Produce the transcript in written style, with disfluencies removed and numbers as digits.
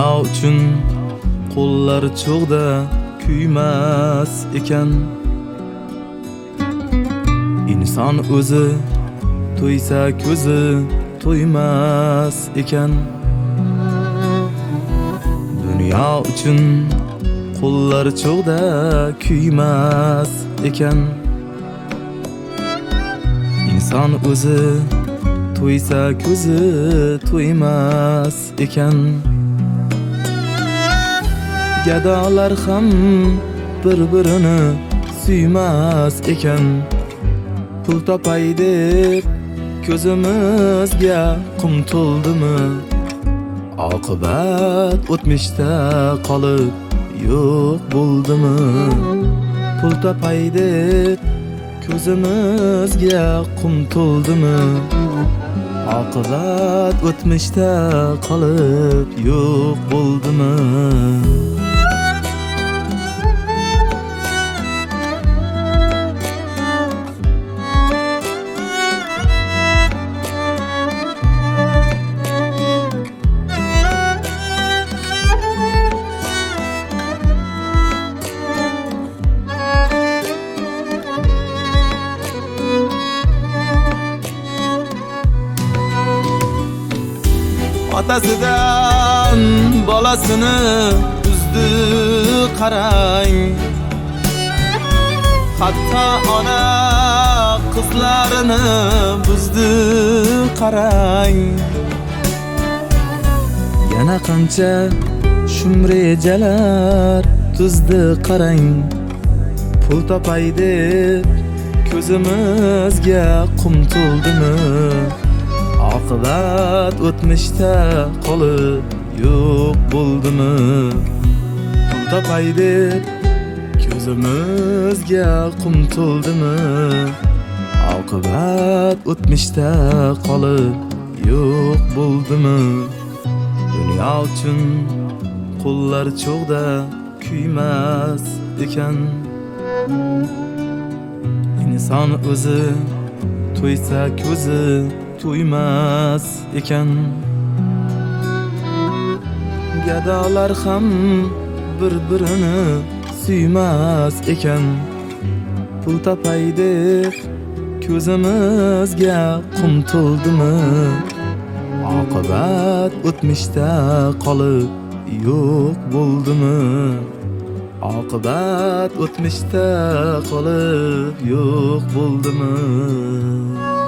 Dünya uchun qo'llar cho'g'da kuymas ekan. Inson o'zi to'ysa ko'zi to'ymas ekan. Dünya uchun qo'llar cho'g'da kuymas ekan. Inson o'zi to'ysa ko'zi to'ymas ekan. Gadolar ham bir-birini suymas ekan. Pul topay deb ko'zimizga qum to'ldimi? Oqibat o'tmishda qolib yo'q bo'ldimi? Pul topay deb ko'zimizga qum to'ldimi? Oqibat o'tmishda qolib yo'q bo'ldimi? Otasidan bolasini uzdi qarang. Hatto ona qizlarini buzdi qarang. Yana qancha shumrejalar tuzdi qarang. Pul topay deb ko'zimizga qum to'ldimi? Oqibat o'tmishda qolib yo'q bo'ldimi? Pul topay deb ko'zimizga qum to'ldimi? Oqibat o'tmishda qolib yo'q bo'ldimi? Dunyo uchun qo'llar cho'g'da kuymas ekan. Inson o'zi to'ysa ko'zi to'ymas ekan. Gadolar ham bir-birini suymas ekan. Pul topay deb ko'zimizga qum to'ldimi? Oqibat o'tmishda qolib yo'q bo'ldimi? Oqibat o'tmishda qolib yo'q bo'ldimi?